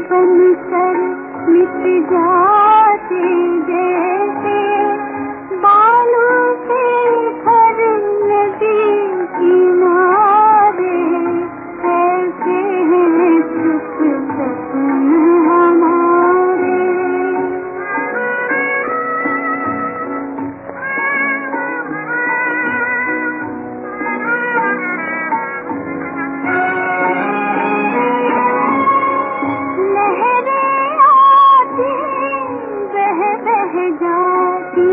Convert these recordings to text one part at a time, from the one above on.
बनकर मिट जाते जैसे बालों से घर नदी किनारे, ऐसे हैं सुख सपन हमारे। जाती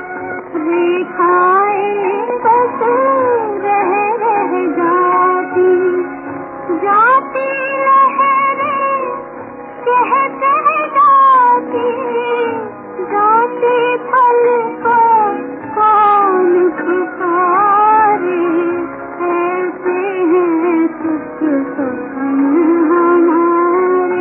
रेखाएं बस रह जाती, जाती लहरें कह जाती, जाते पल को कौन पुकारे, ऐसे हैं सुख सपन हमारे।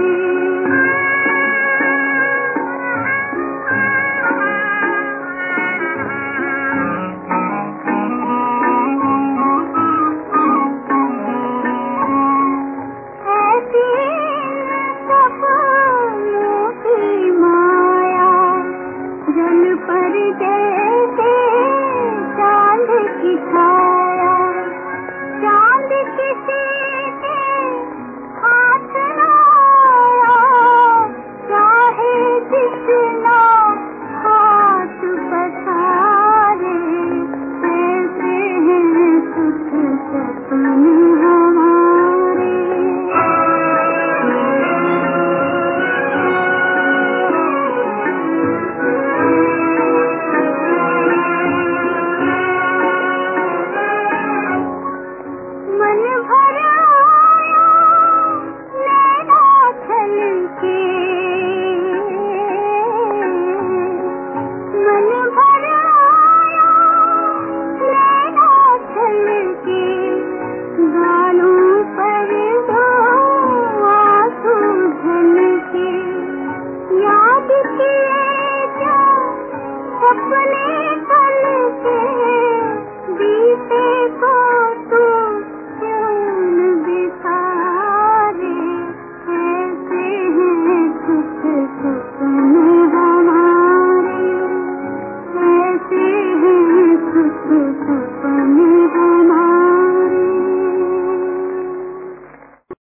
पर जैसे चांद की छाया, चांद किसी के हाथ न आया, चाहे जितना हाथ पसारे, ऐसे हैं सुख सपन हमारे। मन भर आया नैना छलके, मन भर आया नैना छलके, गालों पर दो आंसू झलके, याद किए क्या सपने कल के, बीते को तू बिसारे, ऐसे हैं सुख सपन हमारे, ऐसे हैं सुख सपन।